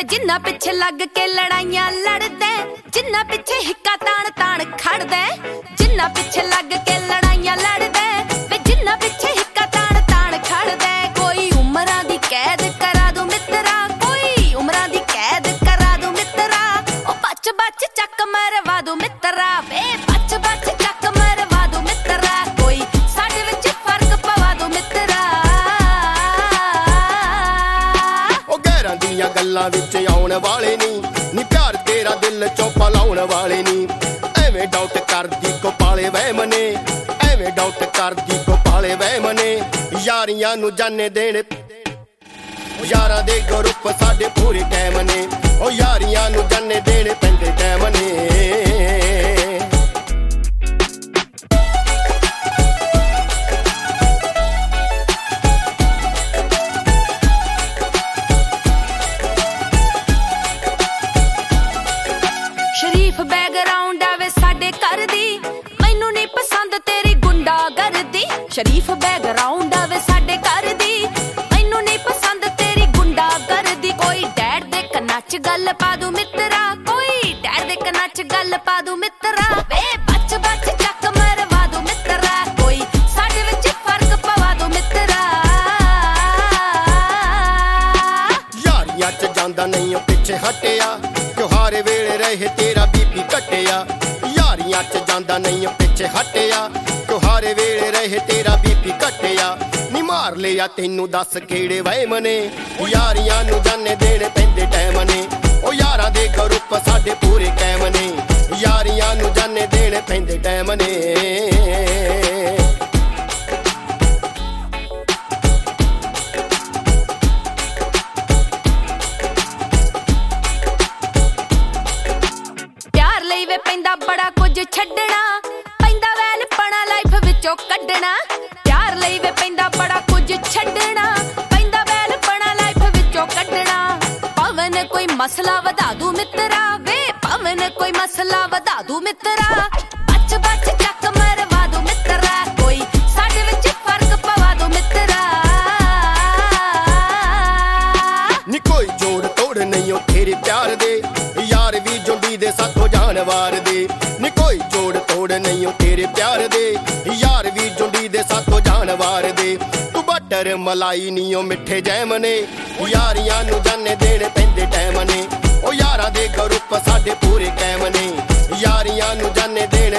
ਵੇ ਜਿੰਨਾ ਪਿੱਛੇ ਲੱਗ ਕੇ ਲੜਾਈਆਂ ਲੜਦਾ, ਜਿੰਨਾ ਪਿੱਛੇ ਹਿੱਕਾ ਤਾਣ ਤਾਣ ਖੜਦਾ, ਜਿੰਨਾ ਪਿੱਛੇ ਲੱਗ ਕੇ ਲੜਾਈਆਂ ਲੜਦਾ, ਵੇ ਜਿੰਨਾ ਪਿੱਛੇ ਹਿੱਕਾ ਤਾਣ ਤਾਣ ਖੜਦਾ। ਕੋਈ ਉਮਰਾਂ ਦੀ ਕੈਦ ਕਰਾ ਦੂੰ ਮਿੱਤਰਾ, ਕੋਈ ਉਮਰਾਂ ਦੀ ਕੈਦ ਕਰਾ ਦੂੰ ਮਿੱਤਰਾ, ਉਹ ਬੱਚ ਬੱਚ ਚੱਕ ਮਰਵਾ ਦੂੰ ਮਿੱਤਰਾ, ਵੇ ਬੱਚ ਬੱਚ ਚੱਕ ਮਰਵਾ ਦੂੰ ਮਿੱਤਰਾ, ਕੋਈ ਸਾਡੇ ਵਿੱਚ ਫਰਕ ਪਵਾ ਦੂੰ ਮਿੱਤਰਾ। ਉਹ ਗੈਰਾਂ ਦੀਆਂ ਗੱਲਾਂ ਵਿੱਚ ਆਉਣ ਵਾਲੇ ਨੀ ਪਿਆਰ ਤੇਰਾ ਦਿਲ ਚੋਂ ਪਲਾਉਣ ਵਾਲੇ ਨੀ। ਐਵੇਂ ਡਾਊਟ ਕਰਦੀ ਕੋ ਪਾਲੇ ਵਹਿਮ ਨੇ, ਐਵੇਂ ਡਾਊਟ ਕਰਦੀ ਕੋ ਪਾਲੇ ਵਹਿਮ ਨੇ। ਯਾਰੀਆਂ ਨੂੰ ਜਾਣੇ ਦੇਣ ਯਾਰਾਂ ਦੇ ਗਰੁੱਪ ਸਾਡੇ ਪੂਰੇ ਟਾਈਮ ਨੇ, ਉਹ ਯਾਰੀਆਂ ਨੂੰ ਜਾਣੇ ਦੇਣ ਪੈਂਦੇ ਟਾਈਮ ਨੇ। ਸ਼ਰੀਫ ਬੈਕਗ੍ਰਾਉਂਡ ਆਵੇ ਸਾਡੇ ਘਰ ਦੀ, ਮੈਨੂੰ ਨਹੀਂ ਪਸੰਦ ਤੇਰੀ ਗੁੰਡਾਗਰਦੀ। ਸ਼ਰੀਫ ਬੈਕਗ੍ਰਾਉਂਡ ਆਵੇ ਸਾਡੇ ਘਰ ਦੀ, ਮੈਨੂੰ ਨਹੀਂ ਪਸੰਦ ਤੇਰੀ ਗੁੰਡਾਗਰਦੀ। ਕੋਈ ਡੈਡ ਦੇ ਕੰਨਾਂ 'ਚ ਗੱਲ ਪਾ ਦੂੰ ਮਿੱਤਰਾ, ਕੋਈ ਡੈਡ ਦੇ ਕੰਨਾਂ 'ਚ ਗੱਲ ਪਾ ਦੂੰ ਮਿੱਤਰਾ, ਵੇ ਬੱਚ ਬੱਚ ਚੱਕ ਮਰਵਾ ਦੂੰ ਮਿੱਤਰਾ, ਕੋਈ ਸਾਡੇ ਵਿੱਚ ਫਰਕ ਪਵਾ ਦੂੰ ਮਿੱਤਰਾ। ਯਾਰੀਆਂ 'ਚ ਜਾਂਦਾ ਨਹੀਂ ਉਹ ਪਿੱਛੇ ਹਟਿਆ, ਤਿਉਹਾਰ ਵੇਲੇ ਰਹੇ ਤੇਰਾ ਬੀਪੀ ਘਟਿਆ। ਯਾਰੀਆਂ 'ਚ ਜਾਂਦਾ ਨਹੀਂ ਉਹ ਪਿੱਛੇ ਹਟਿਆ, ਤਿਉਹਾਰ ਵੇਲੇ ਰਹੇ ਤੇਰਾ ਬੀਪੀ ਘਟਿਆ। ਨੀ ਮਾਰ ਲਿਆ ਤੈਨੂੰ ਦੱਸ ਕਿਹੜੇ ਵਹਿਮ ਨੇ, ਯਾਰੀਆਂ ਨੂੰ ਜਾਣੇ ਦੇਣੇ ਪੈਂਦੇ ਟਾਈਮ ਨੇ, ਉਹ ਯਾਰਾਂ ਦੇ ਗਰੁੱਪ ਸਾਡੇ ਪੂਰੇ ਕਾਇਮ ਨੇ, ਯਾਰੀਆਂ ਨੂੰ ਜਾਣੇ ਦੇਣੇ ਪੈਂਦੇ ਟਾਈਮ ਨੇ। ਵੇ ਪੈਂਦਾ ਬੜਾ ਕੁਝ ਛੱਡਣਾ, ਪੈਂਦਾ ਵੈਲਪਣਾ ਲਾਈਫ ਵਿੱਚੋਂ ਕੱਢਣਾ। ਪਿਆਰ ਲਈ ਵੇ ਪੈਂਦਾ ਬੜਾ ਕੁਝ ਛੱਡਣਾ, ਪੈਂਦਾ ਵੈਲਪਣਾ ਲਾਈਫ ਵਿੱਚੋਂ ਕੱਢਣਾ। ਭਾਵੇਂ ਕੋਈ ਮਸਲਾ ਵਧਾ ਦੂੰ ਮਿੱਤਰਾ, ਵੇ ਭਾਵੇਂ ਕੋਈ ਮਸਲਾ ਵਧਾ ਦੂੰ ਮਿੱਤਰਾ, ਬੱਚ ਬੱਚ ਚੱਕ ਮਰਵਾ ਦੂੰ ਮਿੱਤਰਾ, ਕੋਈ ਸਾਡੇ ਵਿੱਚ ਫਰਕ ਪਵਾ ਦੂੰ ਮਿੱਤਰਾ। ਨੀ ਕੋਈ ਜੋੜ ਤੋੜ ਨਹੀਂ ਉਹ ਤੇਰੇ ਪਿਆਰ ਦੇ, ਯਾਰ ਵੀ ਜੁੰਡੀ ਦੇ ਸਾਥੋਂ ਜਾਨਵਾਰ ਦੇ। ਨੀ ਕੋਈ ਜੋੜ ਤੋੜ ਨਹੀਂ ਉਹ ਤੇਰੇ ਪਿਆਰ ਦੇ, ਯਾਰ ਵੀ ਜੁੰਡੀ ਦੇ ਸਾਥੋਂ ਜਾਨਵਾਰ ਦੇ। ਤੂੰ ਬਟਰ ਮਲਾਈ ਨੀ ਉਹ ਮਿੱਠੇ ਜੈਮ ਨੇ, ਯਾਰੀਆਂ ਨੂੰ ਜਾਣੇ ਦੇਣੇ ਪੈਂਦੇ ਟਾਈਮ ਨੇ, ਉਹ ਯਾਰਾਂ ਦੇ ਗਰੁੱਪ ਸਾਡੇ ਪੂਰੇ ਕਾਇਮ ਨੇ, ਯਾਰੀਆਂ ਨੂੰ ਜਾਣੇ ਦੇਣੇ